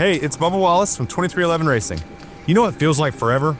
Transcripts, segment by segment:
Hey, it's Bubba Wallace from 2311 Racing. You know what feels like forever?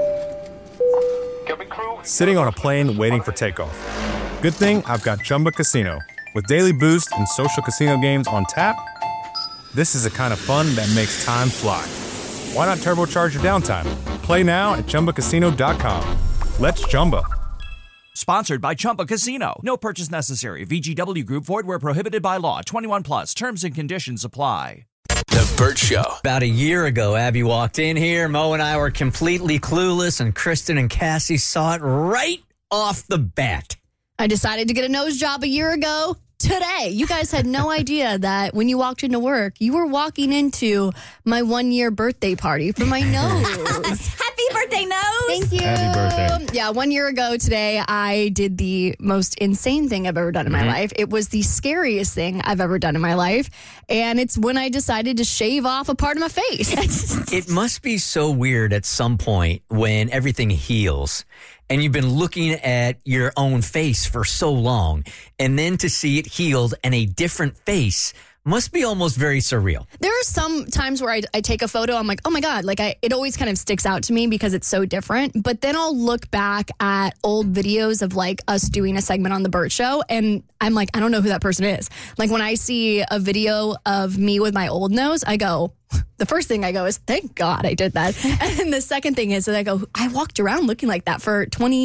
Sitting on a plane waiting for takeoff. Good thing I've got Chumba Casino. With daily boost and social casino games on tap, this is the kind of fun that makes time fly. Why not turbocharge your downtime? Play now at ChumbaCasino.com. Let's Chumba. Sponsored by Chumba Casino. No purchase necessary. VGW Group. Void where prohibited by law. 21 plus. Terms and conditions apply. The Burt Show. About a year ago, Abby walked in here. Mo and I were completely clueless, and Kristen and Cassie saw it right off the bat. I decided to get a nose job a year ago today. You guys had no idea that when you walked into work, you were walking into my 1-year birthday party for my nose. Happy birthday, Nose. Thank you. Happy birthday. Yeah, 1 year ago today, I did the most insane thing I've ever done in my life. It was the scariest thing I've ever done in my life. And it's when I decided to shave off a part of my face. It must be so weird at some point when everything heals and you've been looking at your own face for so long, and then to see it healed and a different face must be almost very surreal. There are some times where I take a photo, I'm like, oh my God, like it always kind of sticks out to me because it's so different. But then I'll look back at old videos of like us doing a segment on The Burt Show, and I'm like, I don't know who that person is. Like when I see a video of me with my old nose, I go, the first thing I go is, thank God I did that. And the second thing is that I go, I walked around looking like that for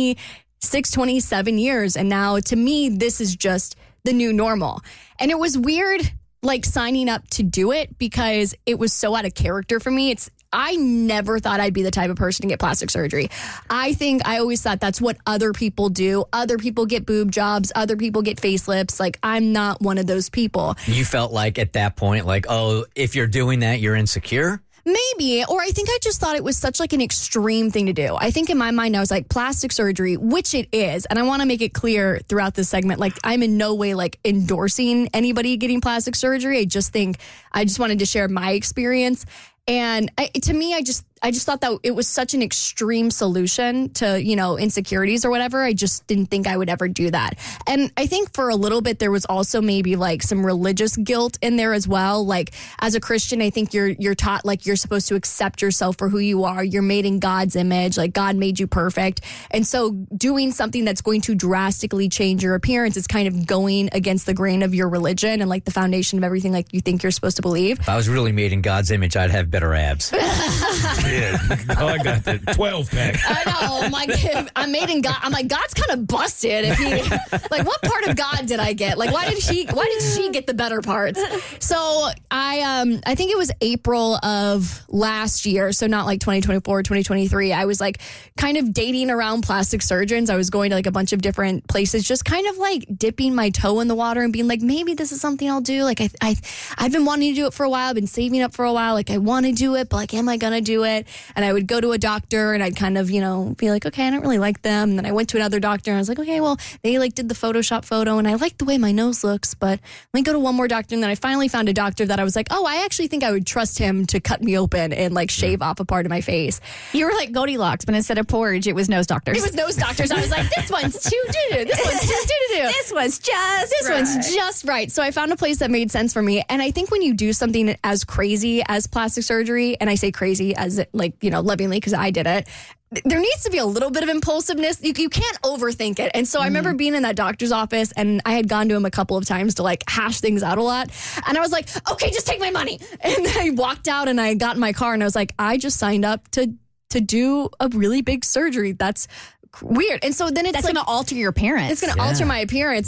26, 27 years. And now to me, this is just the new normal. And it was weird, like signing up to do it because it was so out of character for me. I never thought I'd be the type of person to get plastic surgery. I always thought that's what other people do. Other people get boob jobs. Other people get facelifts. Like, I'm not one of those people. You felt like at that point, like, oh, if you're doing that, you're insecure? Maybe, or I think I just thought it was such like an extreme thing to do. I think in my mind, I was like, plastic surgery, which it is. And I want to make it clear throughout this segment, like I'm in no way like endorsing anybody getting plastic surgery. I just wanted to share my experience. And to me, I just thought that it was such an extreme solution to, insecurities or whatever. I just didn't think I would ever do that. And I think for a little bit, there was also maybe like some religious guilt in there as well. Like as a Christian, I think you're taught like you're supposed to accept yourself for who you are. You're made in God's image, like God made you perfect. And so doing something that's going to drastically change your appearance is kind of going against the grain of your religion and like the foundation of everything like you think you're supposed to believe. If I was really made in God's image, I'd have better abs. Yeah, I got the 12-pack. I know. I'm made in God. I'm like, God's kind of busted. If he, like, what part of God did I get? Like, why did she get the better parts? So I think it was April of last year. So not like 2024, 2023. I was like kind of dating around plastic surgeons. I was going to like a bunch of different places, just kind of like dipping my toe in the water and being like, maybe this is something I'll do. Like I've been wanting to do it for a while. I've been saving up for a while. Like I want to do it, but like, am I going to do it? And I would go to a doctor and I'd kind of, be like, okay, I don't really like them. And then I went to another doctor and I was like, okay, well, they like did the Photoshop photo and I like the way my nose looks, but let me go to one more doctor. And then I finally found a doctor that I was like, oh, I actually think I would trust him to cut me open and like shave off a part of my face. You were like Goldilocks, but instead of porridge, it was nose doctors. It was nose doctors. I was like, this one's too doo-doo. This one's too doo-doo. This one's just right. So I found a place that made sense for me. And I think when you do something as crazy as plastic surgery, and I say crazy as like, lovingly because I did it, there needs to be a little bit of impulsiveness. You can't overthink it. And so I remember being in that doctor's office and I had gone to him a couple of times to like hash things out a lot. And I was like, okay, just take my money. And I walked out and I got in my car and I was like, I just signed up to do a really big surgery. That's weird. And so then that's like, going to alter your appearance. It's going to alter my appearance.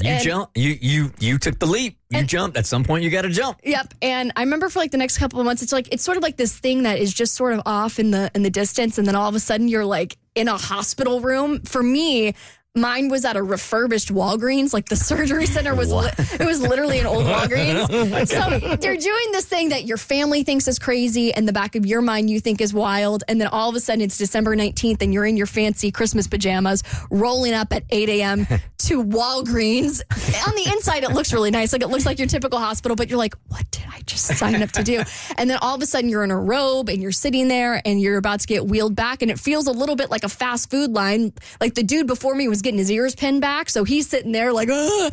You took the leap. You jumped. At some point, you got to jump. Yep. And I remember for like the next couple of months, it's sort of like this thing that is just sort of off in the distance, and then all of a sudden you're like in a hospital room. For me, mine was at a refurbished Walgreens. Like the surgery center was, it was literally an old Walgreens. So they're doing this thing that your family thinks is crazy and the back of your mind you think is wild. And then all of a sudden it's December 19th and you're in your fancy Christmas pajamas rolling up at 8 a.m. to Walgreens. On the inside, it looks really nice. Like it looks like your typical hospital, but you're like, what did I just sign up to do? And then all of a sudden you're in a robe and you're sitting there and you're about to get wheeled back. And it feels a little bit like a fast food line. Like the dude before me was getting his ears pinned back, so he's sitting there like, ugh.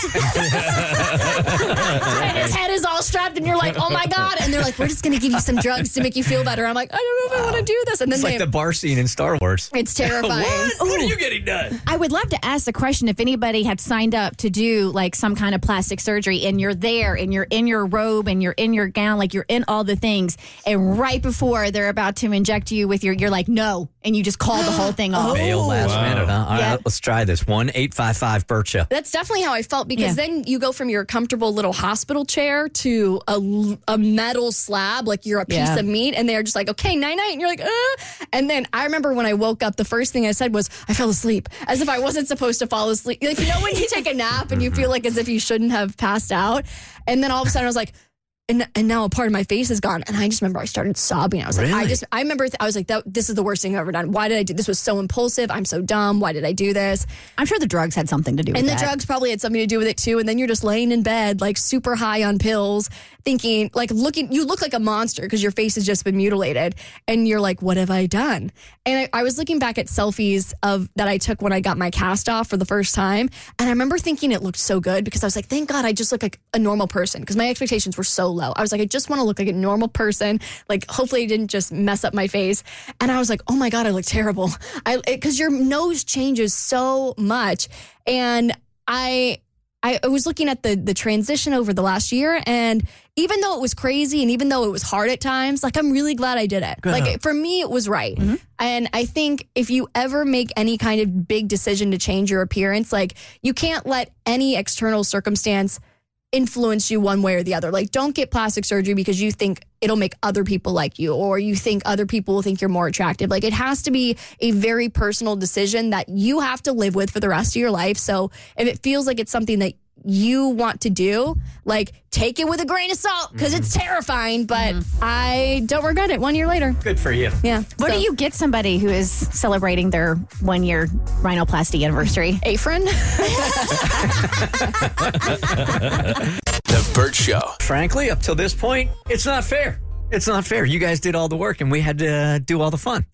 And his head is all strapped, and you're like, oh my God. And they're like, we're just going to give you some drugs to make you feel better. I'm like, I don't know if I want to do this. And then It's like the bar scene in Star Wars. it's terrifying. What are you getting done? I would love to ask the question if anybody had signed up to do like some kind of plastic surgery and you're there and you're in your robe and you're in your gown, like you're in all the things. And right before they're about to inject you with you're like, no. And you just call the whole thing off. Bail last minute, huh? All Yeah. right, let's try this. 1-855-BERT-SHOW. That's definitely how I felt because then you go from your comfortable little hospital chair to a metal slab, like you're a piece of meat, and they're just like, okay, night-night. And you're like, And then I remember when I woke up, the first thing I said was, I fell asleep, as if I wasn't supposed to fall asleep. Like, you know when you take a nap and you feel like as if you shouldn't have passed out? And then all of a sudden I was like, and now a part of my face is gone. And I just remember I started sobbing. I was like, I remember I was like, this is the worst thing I've ever done. Why did I do this? Was so impulsive. I'm so dumb. Why did I do this? I'm sure the drugs had something to do with And that. the drugs probably had something to do with it too. And then you're just laying in bed, like super high on pills, thinking, like you look like a monster because your face has just been mutilated. And you're like, what have I done? And I was looking back at selfies that I took when I got my cast off for the first time. And I remember thinking it looked so good because I was like, thank God I just look like a normal person because my expectations were so low. I was like, I just want to look like a normal person. Like, hopefully I didn't just mess up my face. And I was like, oh my God, I look terrible. Because your nose changes so much. And I was looking at the transition over the last year, and even though it was crazy and even though it was hard at times, like, I'm really glad I did it. Like, for me, it was right. Mm-hmm. And I think if you ever make any kind of big decision to change your appearance, like, you can't let any external circumstance influence you one way or the other. Like, don't get plastic surgery because you think it'll make other people like you, or you think other people will think you're more attractive. Like, it has to be a very personal decision that you have to live with for the rest of your life. So if it feels like it's something that you want to do, like, take it with a grain of salt because it's terrifying, but I don't regret it 1 year later. Good for you. Yeah. What do you get somebody who is celebrating their 1 year rhinoplasty anniversary? Afrin? The Bert Show. Frankly, up till this point, it's not fair. It's not fair. You guys did all the work and we had to do all the fun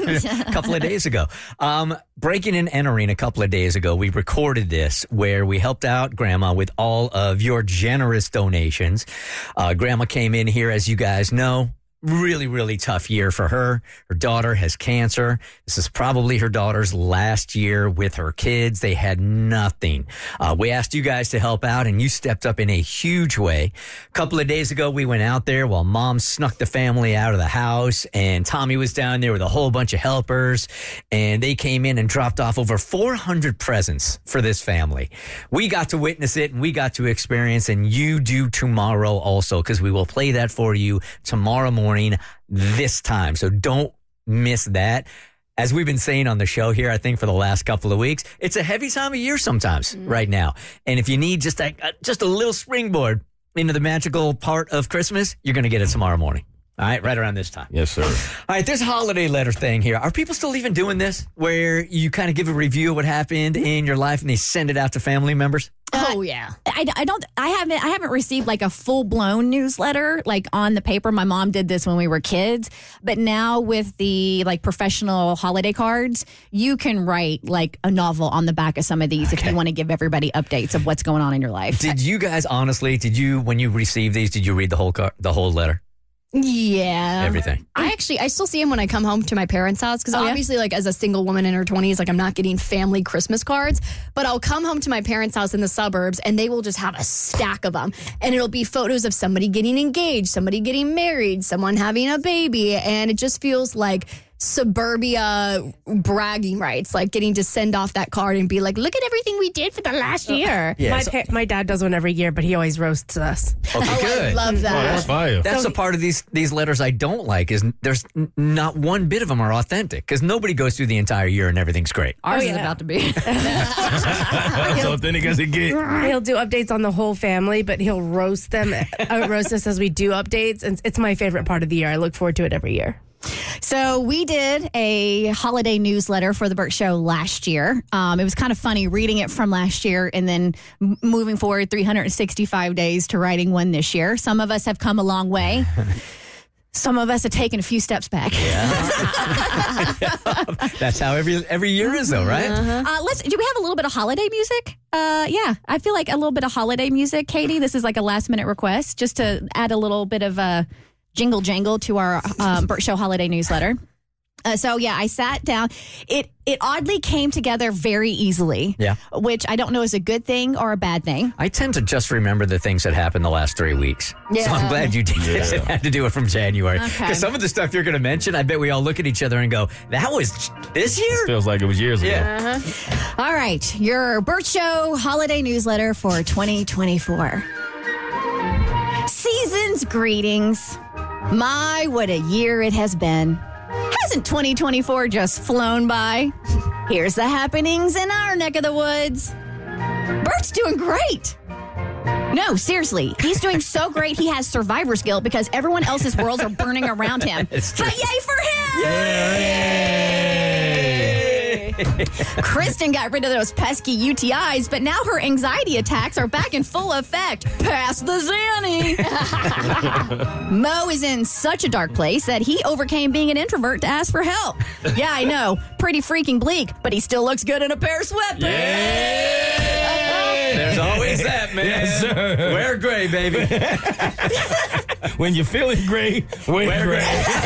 a couple of days ago. Breaking and entering a couple of days ago, we recorded this where we helped out Grandma with all of your generous donations. Grandma came in here, as you guys know. Really, really tough year for her. Her daughter has cancer. This is probably her daughter's last year with her kids. They had nothing. We asked you guys to help out, and you stepped up in a huge way. A couple of days ago, we went out there while Mom snuck the family out of the house, and Tommy was down there with a whole bunch of helpers, and they came in and dropped off over 400 presents for this family. We got to witness it, and we got to experience, and you do tomorrow also, because we will play that for you tomorrow morning this time. So don't miss that. As we've been saying on the show here, I think for the last couple of weeks, it's a heavy time of year sometimes right now. And if you need just a little springboard into the magical part of Christmas, you're going to get it tomorrow morning. All right, right around this time. Yes, sir. All right, this holiday letter thing here. Are people still even doing this where you kind of give a review of what happened in your life and they send it out to family members? Oh, yeah. I haven't received like a full blown newsletter like on the paper. My mom did this when we were kids, but now with the like professional holiday cards, you can write like a novel on the back of some of these if you want to give everybody updates of what's going on in your life. Did you guys honestly, when you received these, did you read the whole letter? Yeah. Everything. I still see him when I come home to my parents' house because obviously, like, as a single woman in her 20s, like, I'm not getting family Christmas cards, but I'll come home to my parents' house in the suburbs and they will just have a stack of them. And it'll be photos of somebody getting engaged, somebody getting married, someone having a baby. And it just feels like suburbia bragging rights, like getting to send off that card and be like, look at everything we did for the last year. Yeah, My dad does one every year, but he always roasts us. Okay, good. I love that. Oh, that's fire. That's the part of these letters I don't like is there's not one bit of them are authentic because nobody goes through the entire year and everything's great. Ours is about to be. That's authentic as it gets. He'll do updates on the whole family, but he'll roast us as we do updates. And it's my favorite part of the year. I look forward to it every year. So we did a holiday newsletter for the Bert Show last year. It was kind of funny reading it from last year and then moving forward 365 days to writing one this year. Some of us have come a long way. some of us have taken a few steps back. That's how every year is, though, right? Do we have a little bit of holiday music? Yeah, I feel like a little bit of holiday music, Katie. This is like a last minute request just to add a little bit of a jingle jangle to our Burt Show holiday newsletter. So yeah, I sat down. It oddly came together very easily. Yeah, which I don't know is a good thing or a bad thing. I tend to just remember the things that happened the last 3 weeks. Yeah. So I'm glad you did this and had to do it from January. Because some of the stuff you're going to mention, I bet we all look at each other and go, "That was this year." Feels like it was years ago. All right, your Burt Show holiday newsletter for 2024. Season's greetings. My, what a year it has been. Hasn't 2024 just flown by? Here's the happenings in our neck of the woods. Bert's doing great. No, seriously. He's doing so great he has survivor's guilt because everyone else's worlds are burning around him. But yay for him! Yay! Kristen got rid of those pesky UTIs, but now her anxiety attacks are back in full effect. Pass the Zanny. Mo is in such a dark place that he overcame being an introvert to ask for help. Yeah, I know. Pretty freaking bleak, but he still looks good in a pair of sweatpants. There's always that, man. Yes, sir. Wear gray, baby. When you're feeling gray, wear gray.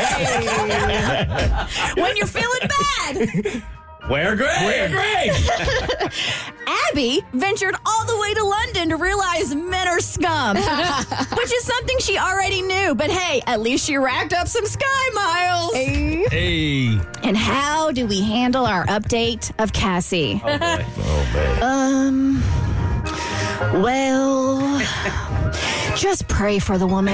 When you're feeling bad, wear gray. Wear gray. Abby ventured all the way to London to realize men are scum, which is something she already knew. But hey, at least she racked up some sky miles. Hey. And how do we handle our update of Cassie? Oh, boy. Oh, man. Well, just pray for the woman.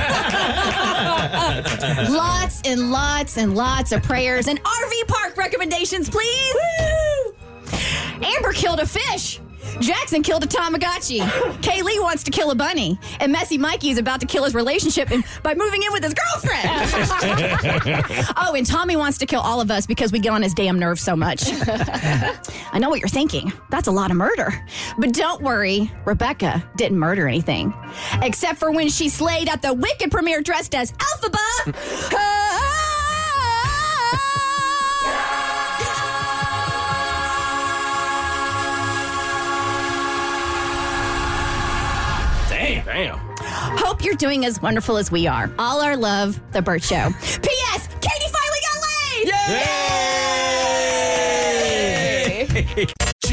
Lots and lots and lots of prayers and RV park recommendations, please. Woo! Amber killed a fish. Jackson killed a Tamagotchi. Kaylee wants to kill a bunny. And Messy Mikey is about to kill his relationship by moving in with his girlfriend. Oh, and Tommy wants to kill all of us because we get on his damn nerves so much. I know what you're thinking. That's a lot of murder. But don't worry, Rebecca didn't murder anything. Except for when she slayed at the Wicked premiere dressed as Elphaba. Damn. Hope you're doing as wonderful as we are. All our love, The Burt Show. P.S. Katie finally got laid! Yay!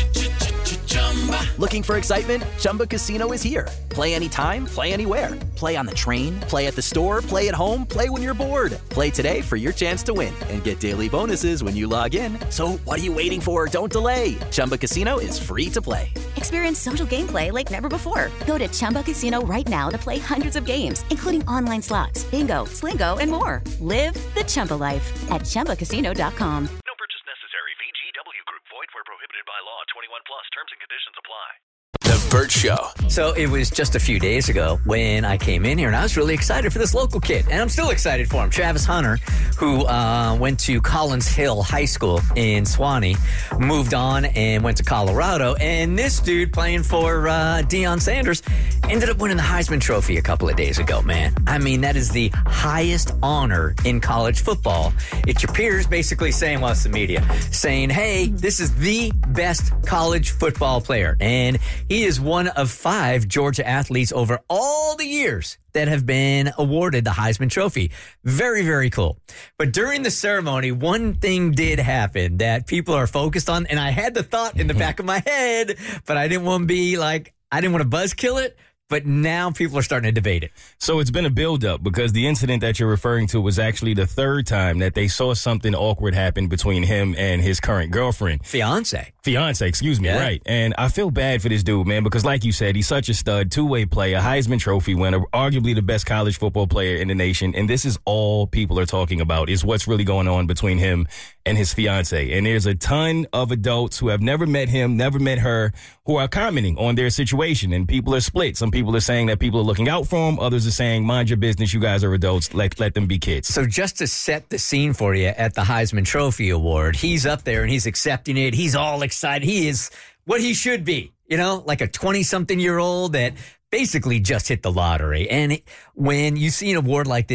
Looking for excitement? Chumba Casino is here. Play anytime, play anywhere. Play on the train, play at the store, play at home, play when you're bored. Play today for your chance to win and get daily bonuses when you log in. So what are you waiting for? Don't delay. Chumba Casino is free to play. Experience social gameplay like never before. Go to Chumba Casino right now to play hundreds of games, including online slots, bingo, Slingo, and more. Live the Chumba life at ChumbaCasino.com. No purchase necessary. VGW Group. Void where prohibited by law. 21 plus. Terms and conditions apply. The Burt Show. So it was just a few days ago when I came in here, and I was really excited for this local kid, and I'm still excited for him. Travis Hunter, who went to Collins Hill High School in Suwanee, moved on and went to Colorado, and this dude playing for Deion Sanders ended up winning the Heisman Trophy a couple of days ago, man. I mean, that is the highest honor in college football. It's your peers basically saying, well, it's the media, saying, hey, this is the best college football player, and he is one of 5 Georgia athletes over all the years that have been awarded the Heisman Trophy. Very, very cool. But during the ceremony, one thing did happen that people are focused on, and I had the thought in the back of my head, but I didn't want to be like, I didn't want to buzzkill it. But now people are starting to debate it. So it's been a buildup because the incident that you're referring to was actually the 3rd time that they saw something awkward happen between him and his current girlfriend. Fiance, excuse me, right. And I feel bad for this dude, man, because like you said, he's such a stud, 2-way player, Heisman Trophy winner, arguably the best college football player in the nation. And this is all people are talking about is what's really going on between him and his fiance. And there's a ton of adults who have never met him, never met her, who are commenting on their situation. And people are split. Some people are saying that people are looking out for him. Others are saying, mind your business. You guys are adults. Let them be kids. So just to set the scene for you at the Heisman Trophy Award, he's up there and he's accepting it. He's all excited. He is what he should be, you know, like a 20-something-year-old that basically just hit the lottery. And when you see an award like this,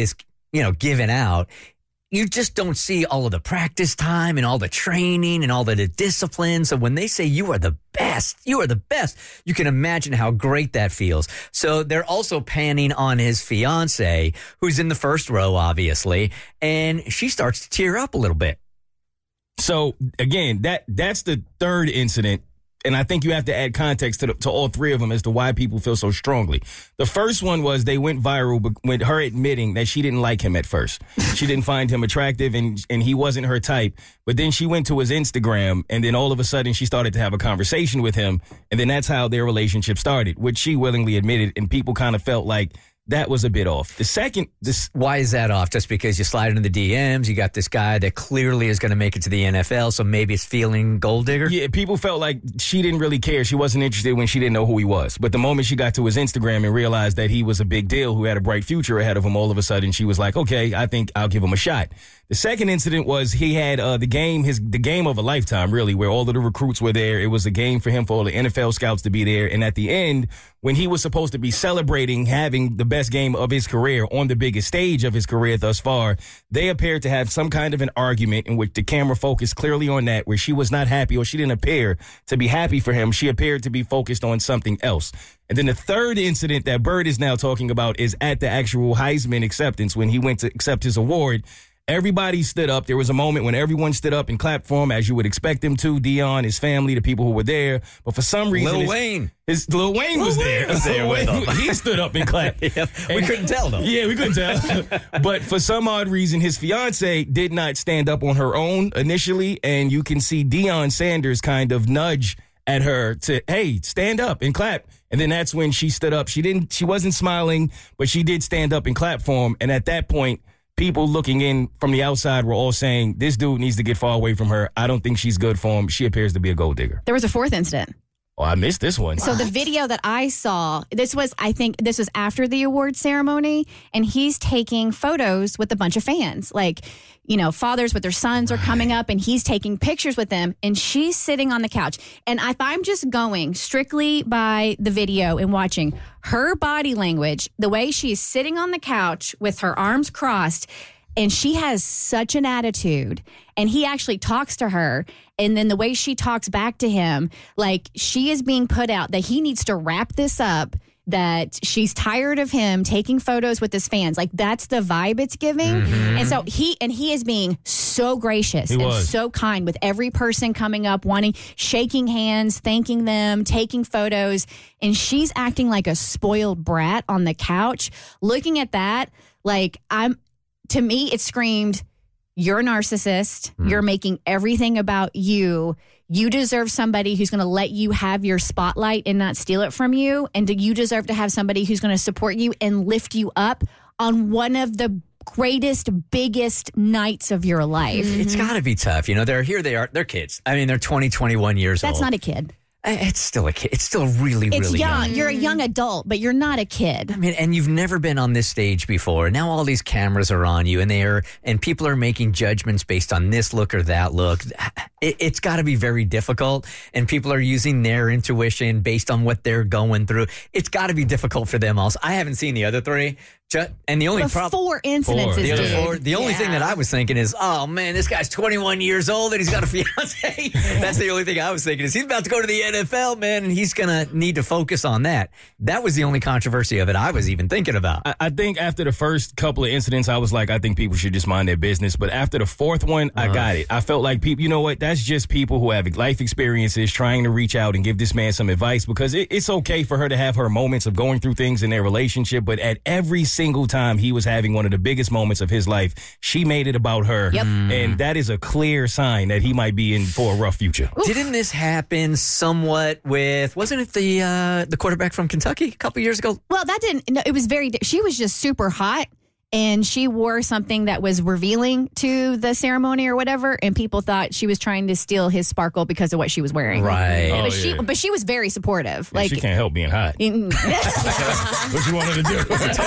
given out, you just don't see all of the practice time and all the training and all the discipline. So when they say you are the best, you can imagine how great that feels. So they're also panning on his fiance, who's in the first row, obviously, and she starts to tear up a little bit. So again, that's the third incident. And I think you have to add context to all three of them as to why people feel so strongly. The first one was they went viral with her admitting that she didn't like him at first. She didn't find him attractive and he wasn't her type. But then she went to his Instagram and then all of a sudden she started to have a conversation with him. And then that's how their relationship started, which she willingly admitted. And people kind of felt like that was a bit off. The second, why is that off? Just because you slide into the DMs, you got this guy that clearly is going to make it to the NFL, so maybe it's feeling gold digger? Yeah, people felt like she didn't really care. She wasn't interested when she didn't know who he was. But the moment she got to his Instagram and realized that he was a big deal who had a bright future ahead of him, all of a sudden she was like, okay, I think I'll give him a shot. The second incident was he had the game of a lifetime, really, where all of the recruits were there. It was a game for him, for all the NFL scouts to be there. And at the end, when he was supposed to be celebrating having the best game of his career on the biggest stage of his career thus far, they appeared to have some kind of an argument in which the camera focused clearly on that, where she was not happy, or she didn't appear to be happy for him. She appeared to be focused on something else. And then the third incident that Bird is now talking about is at the actual Heisman acceptance when he went to accept his award. Everybody stood up. There was a moment when everyone stood up and clapped for him, as you would expect them to. Dion, his family, the people who were there. But for some reason, Lil Wayne was there. He stood up and clapped. We couldn't tell, though. Yeah, we couldn't tell. But for some odd reason, his fiance did not stand up on her own initially. And you can see Deion Sanders kind of nudge at her to, hey, stand up and clap. And then that's when she stood up. She wasn't smiling, but she did stand up and clap for him. And at that point, people looking in from the outside were all saying, this dude needs to get far away from her. I don't think she's good for him. She appears to be a gold digger. There was a fourth incident. Oh, I missed this one. So the video that I saw, I think this was after the award ceremony, and he's taking photos with a bunch of fans. Like, fathers with their sons are coming up, and he's taking pictures with them, and she's sitting on the couch. And if I'm just going strictly by the video and watching her body language, the way she's sitting on the couch with her arms crossed, and she has such an attitude, and he actually talks to her, and then the way she talks back to him, like she is being put out that he needs to wrap this up, that she's tired of him taking photos with his fans. Like that's the vibe it's giving. Mm-hmm. And so he is being so gracious and so kind with every person coming up, shaking hands, thanking them, taking photos. And she's acting like a spoiled brat on the couch. Looking at that, to me, it screamed, you're a narcissist. You're making everything about you. You deserve somebody who's going to let you have your spotlight and not steal it from you. And you deserve to have somebody who's going to support you and lift you up on one of the greatest, biggest nights of your life. It's got to be tough. They're kids. I mean, they're 20, 21 years old. That's not a kid. It's still a kid. It's still really, it's really young. You're a young adult, but you're not a kid. I mean, and you've never been on this stage before. Now all these cameras are on you, and people are making judgments based on this look or that look. It's got to be very difficult, and people are using their intuition based on what they're going through. It's got to be difficult for them also. I haven't seen the other three. And the only four incidences. The only thing that I was thinking is, oh man, this guy's 21 years old and he's got a fiance. That's the only thing I was thinking is he's about to go to the NFL, man, and he's gonna need to focus on that. That was the only controversy of it I was even thinking about. I think after the first couple of incidents, I was like, I think people should just mind their business. But after the fourth one, I got it. I felt like people, you know what? That's just people who have life experiences trying to reach out and give this man some advice, because it's okay for her to have her moments of going through things in their relationship, but at every single time he was having one of the biggest moments of his life, she made it about her. Yep. And that is a clear sign that he might be in for a rough future. Oof. Didn't this happen somewhat with, wasn't it the quarterback from Kentucky a couple years ago? Well, that didn't, no, it was she was just super hot. And she wore something that was revealing to the ceremony or whatever, and people thought she was trying to steal his sparkle because of what she was wearing. Right. But she was very supportive. Yeah, she can't help being hot. What you wanted to do?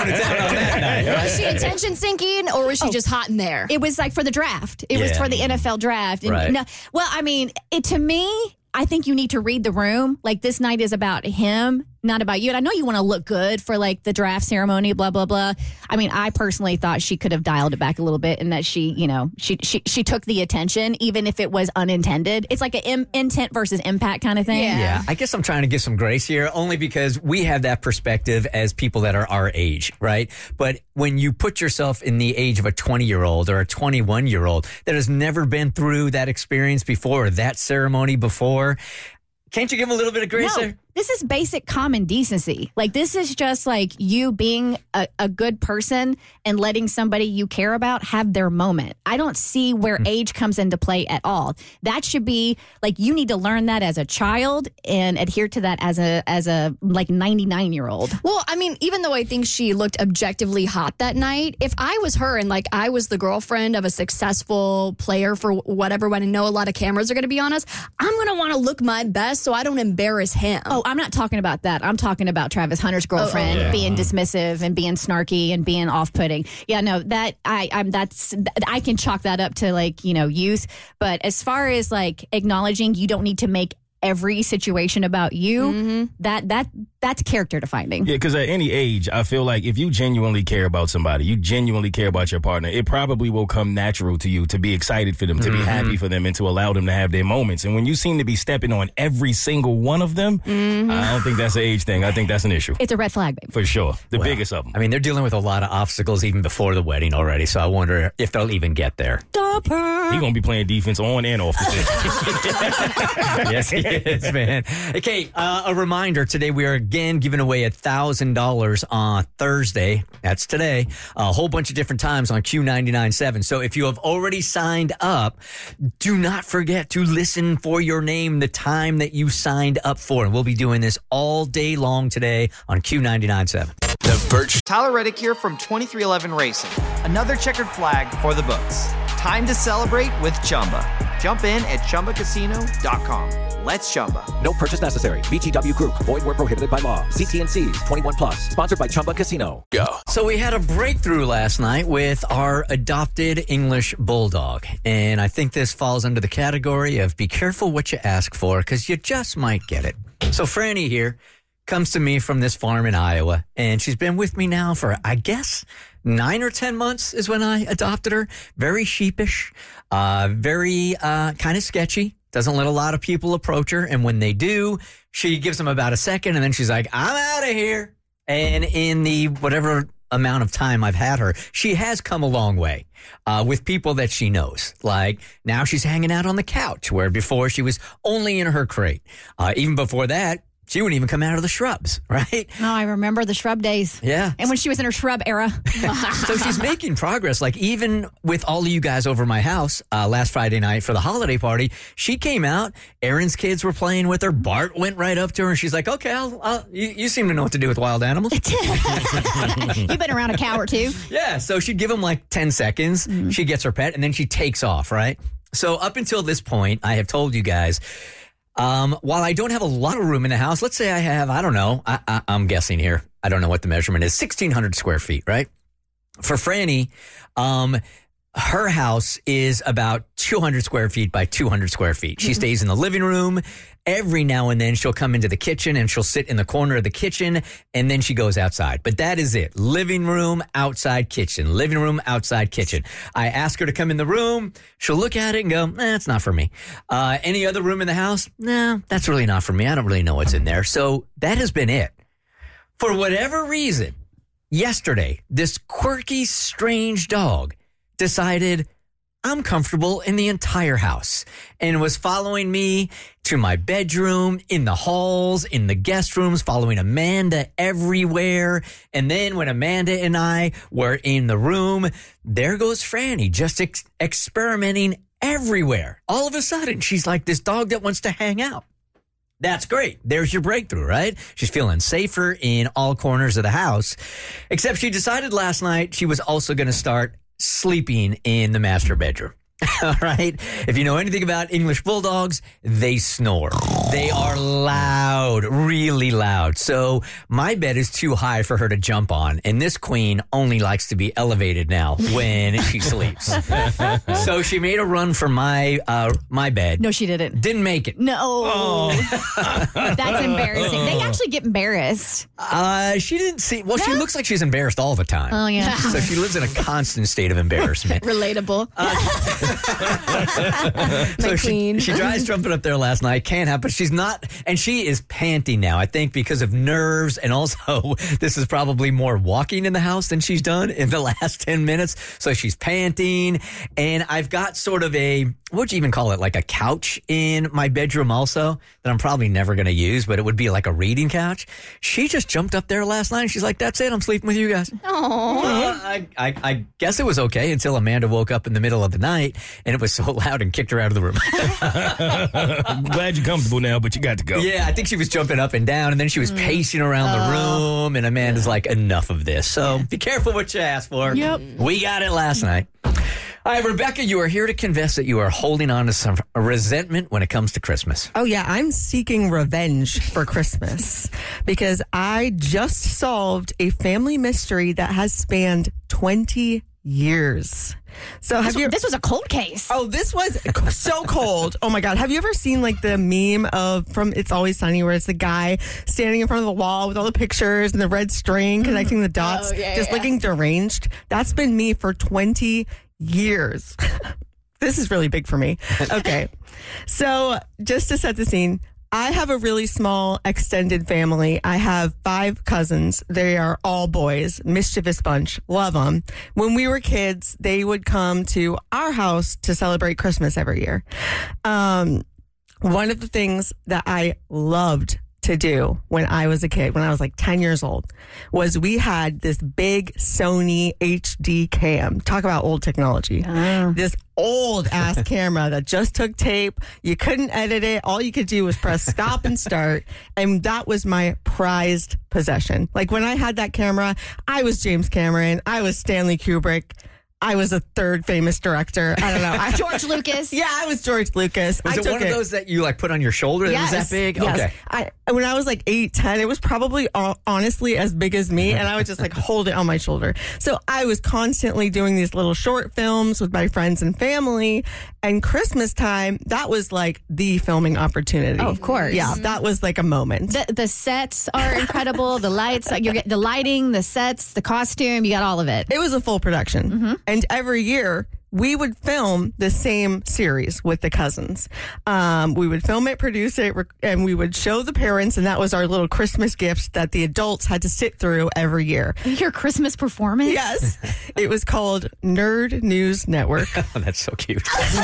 Was she attention sinking, or was she just hot in there? It was like for the draft. It was for the NFL draft. And right. To me, I think you need to read the room. Like, this night is about him not about you. And I know you want to look good for like the draft ceremony, blah, blah, blah. I mean, I personally thought she could have dialed it back a little bit and that she took the attention, even if it was unintended. It's like an intent versus impact kind of thing. Yeah. I guess I'm trying to give some grace here only because we have that perspective as people that are our age, right? But when you put yourself in the age of a 20-year-old or a 21-year-old that has never been through that experience before or that ceremony before, can't you give them a little bit of grace there? This is basic common decency. Like, this is just like you being a good person and letting somebody you care about have their moment. I don't see where age comes into play at all. That should be like, you need to learn that as a child and adhere to that as a like 99-year-old. Well, I mean, even though I think she looked objectively hot that night, if I was her and like I was the girlfriend of a successful player for whatever, when I know a lot of cameras are going to be on us, I'm going to want to look my best so I don't embarrass him. Oh, I'm not talking about that. I'm talking about Travis Hunter's girlfriend being dismissive and being snarky and being off-putting. Yeah, no, that I can chalk that up to like, youth. But as far as like acknowledging you don't need to make every situation about you, that's character defining. Yeah, because at any age, I feel like if you genuinely care about somebody, you genuinely care about your partner, it probably will come natural to you to be excited for them, to be happy for them, and to allow them to have their moments. And when you seem to be stepping on every single one of them, I don't think that's an age thing. I think that's an issue. It's a red flag, baby. For sure. The biggest of them. I mean, they're dealing with a lot of obstacles even before the wedding already, so I wonder if they'll even get there. Stop her. He's going to be playing defense on and off the field. Yes, he is, man. Okay, a reminder, today we are again giving away $1,000 on Thursday. That's today. A whole bunch of different times on Q99.7. So if you have already signed up, do not forget to listen for your name the time that you signed up for. And we'll be doing this all day long today on Q99.7. The Burt Tyler Reddick here from 2311 Racing. Another checkered flag for the books. Time to celebrate with Chumba. Jump in at ChumbaCasino.com. Let's Chumba. No purchase necessary. VGW Group. Void where prohibited by law. See T&Cs. 21 plus. Sponsored by Chumba Casino. Go. So we had a breakthrough last night with our adopted English bulldog. And I think this falls under the category of be careful what you ask for because you just might get it. So Franny here comes to me from this farm in Iowa. And she's been with me now for, I guess, 9 or 10 months is when I adopted her. Very sheepish, very kind of sketchy. Doesn't let a lot of people approach her. And when they do, she gives them about a second. And then she's like, I'm out of here. And in the whatever amount of time I've had her, she has come a long way with people that she knows. Like now she's hanging out on the couch where before she was only in her crate. Even before that, she wouldn't even come out of the shrubs, right? Oh, I remember the shrub days. Yeah. And when she was in her shrub era. So she's making progress. Like even with all of you guys over my house last Friday night for the holiday party, she came out. Aaron's kids were playing with her. Bart went right up to her and she's like, okay, you seem to know what to do with wild animals. You've been around a cow or two. Yeah. So she'd give him like 10 seconds. She gets her pet and then she takes off, right? So up until this point, I have told you guys, while I don't have a lot of room in the house, let's say I have, I don't know, I'm guessing here. I don't know what the measurement is, 1,600 square feet, right? For Franny, her house is about 200 square feet by 200 square feet. She stays in the living room. Every now and then she'll come into the kitchen and she'll sit in the corner of the kitchen and then she goes outside. But that is it. Living room, outside kitchen. Living room, outside kitchen. I ask her to come in the room. She'll look at it and go, it's not for me. Any other room in the house? No, that's really not for me. I don't really know what's in there. So that has been it. For whatever reason, yesterday, this quirky, strange dog decided I'm comfortable in the entire house and was following me to my bedroom, in the halls, in the guest rooms, following Amanda everywhere. And then when Amanda and I were in the room, there goes Franny just experimenting everywhere. All of a sudden, she's like this dog that wants to hang out. That's great. There's your breakthrough, right? She's feeling safer in all corners of the house, except she decided last night she was also going to start sleeping in the master bedroom. All right. If you know anything about English bulldogs, they snore. They are loud, really loud. So my bed is too high for her to jump on. And this queen only likes to be elevated now when she sleeps. So she made a run for my bed. No, she didn't. Didn't make it. No. That's embarrassing. They actually get embarrassed. She didn't see. Well, she looks like she's embarrassed all the time. Oh, yeah. So she lives in a constant state of embarrassment. Relatable. So she tries jumping up there last night. Can't happen. She's not, and she is panting now. I think because of nerves, and also this is probably more walking in the house than she's done in the last 10 minutes. So she's panting, and I've got sort of a, what would you even call it, like a couch in my bedroom also that I'm probably never going to use, but it would be like a reading couch. She just jumped up there last night, and she's like, "That's it. I'm sleeping with you guys." Aww. I guess it was okay until Amanda woke up in the middle of the night, and it was so loud and kicked her out of the room. I'm glad you're comfortable now, but you got to go. Yeah, I think she was jumping up and down, and then she was pacing around the room, and Amanda's like, enough of this. So be careful what you ask for. Yep. We got it last night. All right, Rebecca, you are here to confess that you are holding on to some resentment when it comes to Christmas. Oh, yeah, I'm seeking revenge for Christmas because I just solved a family mystery that has spanned 20 years. So this was a cold case. Oh, this was so cold. Oh my God. Have you ever seen like the meme from It's Always Sunny where it's the guy standing in front of the wall with all the pictures and the red string connecting the dots, looking deranged? That's been me for 20 years. This is really big for me. Okay. So just to set the scene, I have a really small extended family. I have 5 cousins. They are all boys, mischievous bunch, love them. When we were kids, they would come to our house to celebrate Christmas every year. One of the things that I loved to do when I was a kid, when I was like 10 years old, was we had this big Sony HD cam. Talk about old technology. This old ass camera that just took tape. You couldn't edit it. All you could do was press stop and start. And that was my prized possession. Like when I had that camera, I was James Cameron. I was Stanley Kubrick. I was a third famous director. I don't know. George Lucas. Yeah, I was George Lucas. Was it one of those that you like put on your shoulder that was that big? Yes. Okay. When I was like 8, 10, it was probably honestly as big as me, and I would just like hold it on my shoulder. So I was constantly doing these little short films with my friends and family. And Christmas time, that was like the filming opportunity. Oh, of course. Yeah, that was like a moment. The sets are incredible. The lights, you get the lighting, the sets, the costume, you got all of it. It was a full production. Mm-hmm. And every year, we would film the same series with the cousins. We would film it, produce it, and we would show the parents, and that was our little Christmas gift that the adults had to sit through every year. Your Christmas performance? Yes. It was called Nerd News Network. Oh, that's so cute.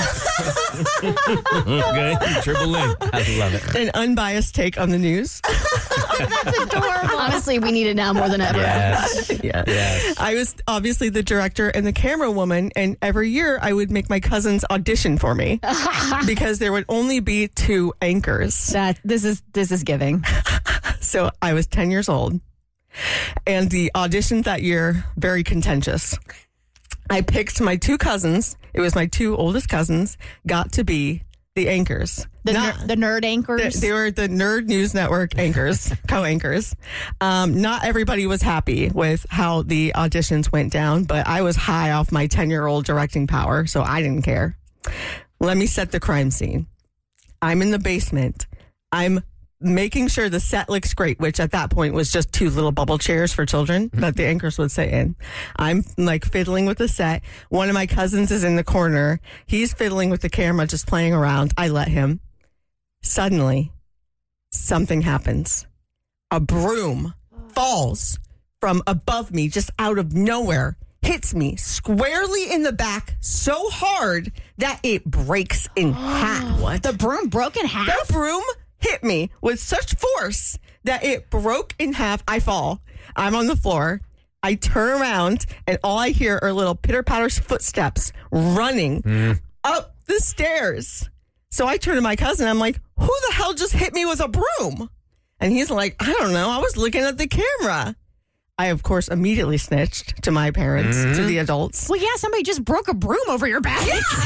Okay, Triple N. I love it. An unbiased take on the news. That's adorable. Honestly, we need it now more than ever. Yes. I was obviously the director and the camera woman, and every year I would make my cousins audition for me because there would only be 2 anchors. This is giving. So I was 10 years old, and the auditions that year, very contentious. I picked my 2 cousins. It was my 2 oldest cousins, got to be the anchors. The nerd anchors? They were the Nerd News Network anchors, co-anchors. Not everybody was happy with how the auditions went down, but I was high off my 10-year-old directing power, so I didn't care. Let me set the crime scene. I'm in the basement. I'm making sure the set looks great, which at that point was just 2 little bubble chairs for children that the anchors would sit in. I'm like fiddling with the set. One of my cousins is in the corner. He's fiddling with the camera, just playing around. I let him. Suddenly, something happens. A broom falls from above me, just out of nowhere, hits me squarely in the back so hard that it breaks in half. What? The broom broke in half? The broom hit me with such force that it broke in half. I fall. I'm on the floor. I turn around, and all I hear are little pitter-patter footsteps running up the stairs. So I turn to my cousin. I'm like, who the hell just hit me with a broom? And he's like, I don't know. I was looking at the camera. I, of course, immediately snitched to my parents, to the adults. Well, yeah, somebody just broke a broom over your back.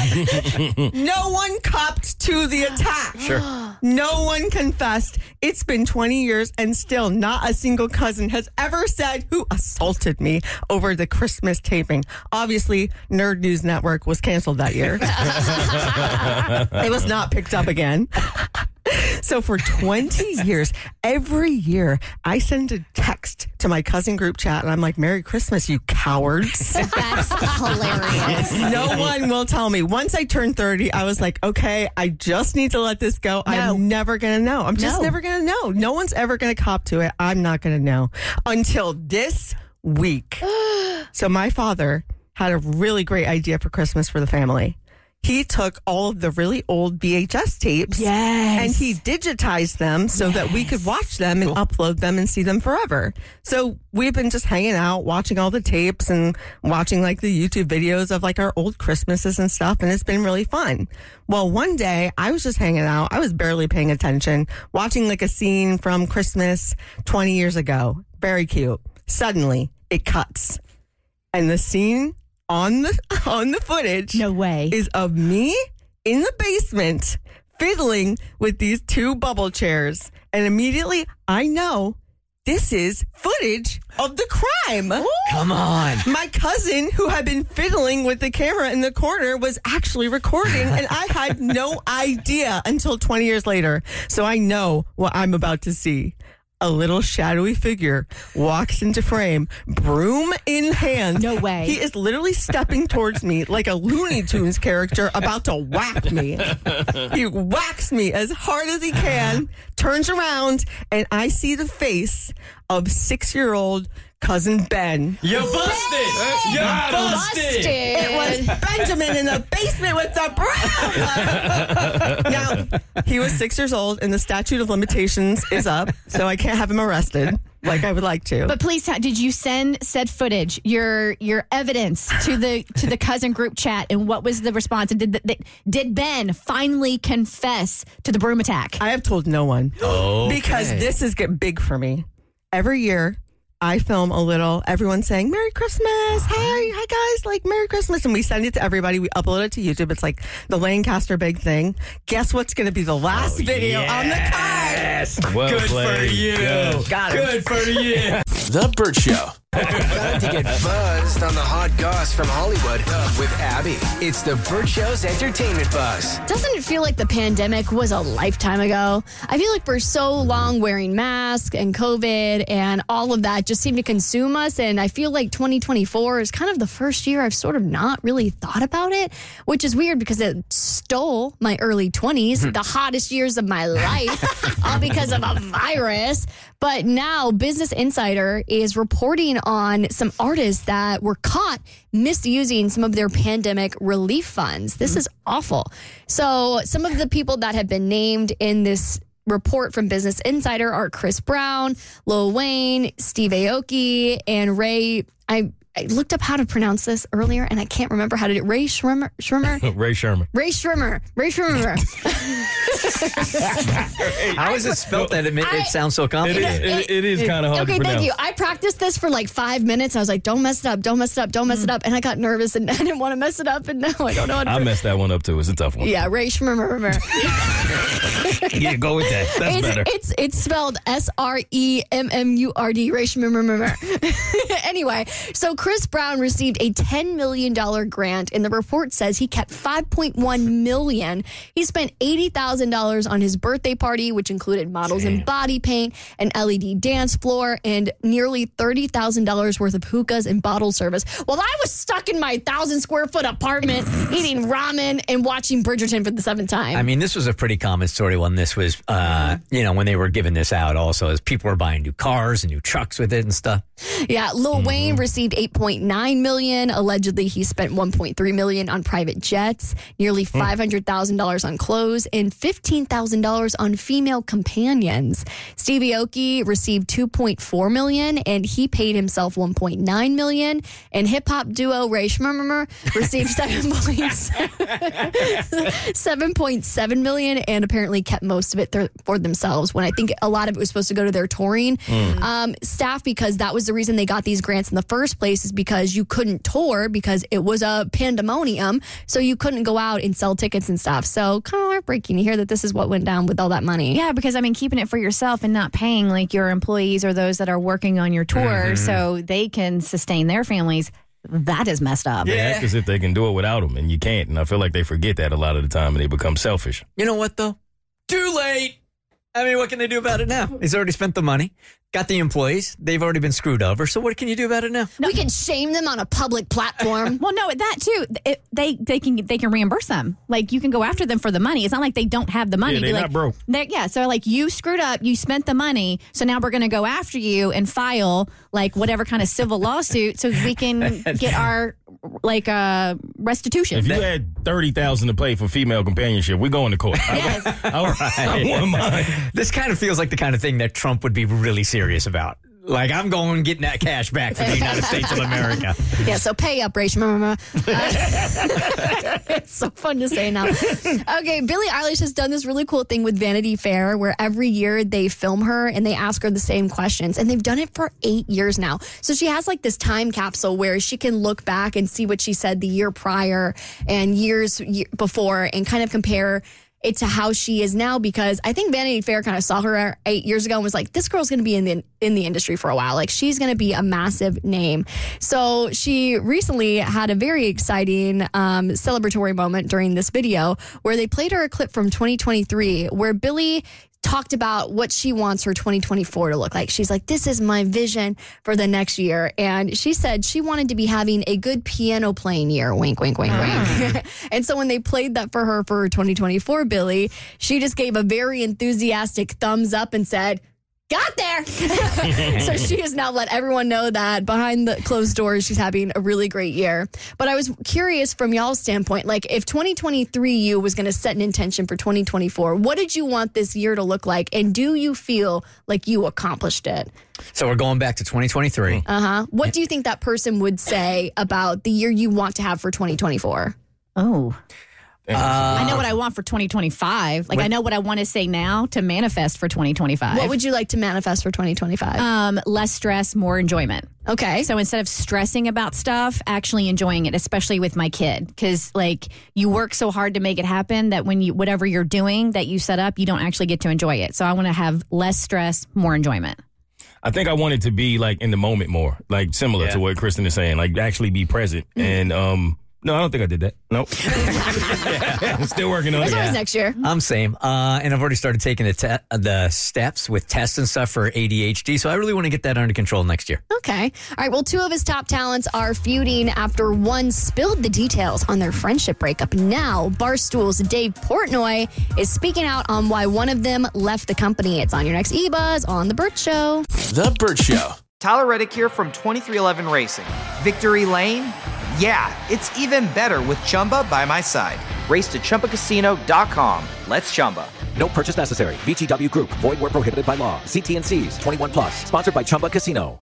No one copped to the attack. Sure. No one confessed. It's been 20 years and still not a single cousin has ever said who assaulted me over the Christmas taping. Obviously, Nerd News Network was canceled that year. It was not picked up again. So for 20 years, every year, I send a text to my cousin group chat, and I'm like, Merry Christmas, you cowards. That's hilarious. No one will tell me. Once I turned 30, I was like, okay, I just need to let this go. No. I'm never going to know. I'm just never going to know. No one's ever going to cop to it. I'm not going to know until this week. So my father had a really great idea for Christmas for the family. He took all of the really old VHS tapes and he digitized them so that we could watch them and upload them and see them forever. So we've been just hanging out, watching all the tapes and watching like the YouTube videos of like our old Christmases and stuff. And it's been really fun. Well, one day I was just hanging out. I was barely paying attention, watching like a scene from Christmas 20 years ago. Very cute. Suddenly it cuts and the scene on the footage is of me in the basement fiddling with these two bubble chairs. And immediately I know this is footage of the crime. Ooh. Come on. My cousin who had been fiddling with the camera in the corner was actually recording and I had no idea until 20 years later. So I know what I'm about to see. A little shadowy figure walks into frame, broom in hand. No way. He is literally stepping towards me like a Looney Tunes character about to whack me. He whacks me as hard as he can, turns around, and I see the face of 6-year-old cousin Ben. You're busted! You're busted! It was Benjamin in the basement with the broom! Now, he was 6 years old and the statute of limitations is up, so I can't have him arrested like I would like to. But please, did you send said footage, your evidence to the cousin group chat, and what was the response? And did Ben finally confess to the broom attack? I have told no one. Because this is big for me. Every year, I film a little, everyone saying, Merry Christmas. Hi guys, like Merry Christmas. And we send it to everybody. We upload it to YouTube. It's like the Lancaster big thing. Guess what's going to be the last video on the card? Yes. Well Good played. for you. Got it. Good for you. The Burt Show. Time to get buzzed on the hot goss from Hollywood with Abby. It's the Burt Show's entertainment buzz. Doesn't it feel like the pandemic was a lifetime ago? I feel like for so long wearing masks and COVID and all of that just seemed to consume us. And I feel like 2024 is kind of the first year I've sort of not really thought about it, which is weird because it stole my early 20s, the hottest years of my life, all because of a virus. But now Business Insider is reporting on some artists that were caught misusing some of their pandemic relief funds. This is awful. So some of the people that have been named in this report from Business Insider are Chris Brown, Lil Wayne, Steve Aoki, and Ray. I looked up how to pronounce this earlier, and I can't remember how to do it. Ray Shermer? Ray Sherman. Ray Shermer. How is it spelled that it sounds so complicated? It is kind of hard to pronounce. Okay, thank you. I practiced this for like 5 minutes. I was like, don't mess it up, don't mess it up, don't mess it up. And I got nervous and I didn't want to mess it up. And now I don't know how to I messed that one up too. It's a tough one. Yeah, Ray Shermer. Yeah, go with that. That's better. It's spelled SREMMURD, Ray Shermer. Anyway, so Chris Brown received a $10 million grant, and the report says he kept $5.1 million. He spent $80,000 on his birthday party, which included models and body paint, an LED dance floor, and nearly $30,000 worth of hookahs and bottle service. While I was stuck in my 1,000-square-foot apartment eating ramen and watching Bridgerton for the 7th time. I mean, this was a pretty common story when this was, when they were giving this out also, as people were buying new cars and new trucks with it and stuff. Yeah, Lil Wayne received $8 $8.9 million. Allegedly, he spent $1.3 million on private jets, nearly $500,000 on clothes, and $15,000 on female companions. Stevie Aoki received $2.4 million, and he paid himself $1.9 million. And hip-hop duo Ray Schmurmer received $7.7 million, and apparently kept most of it for themselves, when I think a lot of it was supposed to go to their touring staff, because that was the reason they got these grants in the first place, is because you couldn't tour because it was a pandemonium, so you couldn't go out and sell tickets and stuff. So kind of heartbreaking to hear that this is what went down with all that money. Yeah, because I mean, keeping it for yourself and not paying like your employees or those that are working on your tour so they can sustain their families, that is messed up. They act as if they can do it without them, and you can't. And I feel like they forget that a lot of the time, and they become selfish. You know what, though? Too late. I mean, what can they do about it now? He's already spent the money, got the employees. They've already been screwed over. So what can you do about it now? We can shame them on a public platform. Well, no, that too. They can reimburse them. Like, you can go after them for the money. It's not like they don't have the money. Yeah, they're not broke. So like, you screwed up, you spent the money, so now we're going to go after you and file like whatever kind of civil lawsuit so we can get our restitution. If you had $30,000 to pay for female companionship, we're going to court. Yes. All right. I want mine. This kind of feels like the kind of thing that Trump would be really serious about. Like, I'm going and getting that cash back for the United States of America. Yeah, so pay up, Rachel. It's so fun to say now. Okay, Billie Eilish has done this really cool thing with Vanity Fair where every year they film her and they ask her the same questions. And they've done it for 8 years now. So she has like this time capsule where she can look back and see what she said the year prior and years before and kind of compare it to how she is now, because I think Vanity Fair kind of saw her 8 years ago and was like, this girl's going to be in the industry for a while. Like, she's going to be a massive name. So she recently had a very exciting celebratory moment during this video where they played her a clip from 2023 where Billie talked about what she wants her 2024 to look like. She's like, this is my vision for the next year. And she said she wanted to be having a good piano playing year. Wink, wink, wink, wink. And so when they played that for her for 2024, Billie, she just gave a very enthusiastic thumbs up and said, got there. So she has now let everyone know that behind the closed doors, she's having a really great year. But I was curious from y'all's standpoint, like if 2023 you was going to set an intention for 2024, what did you want this year to look like? And do you feel like you accomplished it? So we're going back to 2023. What do you think that person would say about the year you want to have for 2024? Oh. I know what I want for 2025. Like, I know what I want to say now to manifest for 2025. What would you like to manifest for 2025? Less stress, more enjoyment. Okay. So instead of stressing about stuff, actually enjoying it, especially with my kid. Because, like, you work so hard to make it happen that when you, whatever you're doing that you set up, you don't actually get to enjoy it. So I want to have less stress, more enjoyment. I think I want it to be, like, in the moment more. Like, similar to what Kristen is saying. Like, actually be present. And, no, I don't think I did that. Nope. I'm still working on it. That's always next year. I'm same. And I've already started taking the steps with tests and stuff for ADHD. So I really want to get that under control next year. Okay. All right. Well, two of his top talents are feuding after one spilled the details on their friendship breakup. Now, Barstool's Dave Portnoy is speaking out on why one of them left the company. It's on your next eBuzz on The Burt Show. The Burt Show. Tyler Reddick here from 2311 Racing. Victory Lane? Yeah, it's even better with Chumba by my side. Race to ChumbaCasino.com. Let's Chumba. No purchase necessary. VGW Group. Void where prohibited by law. See T&Cs. 21+. Sponsored by Chumba Casino.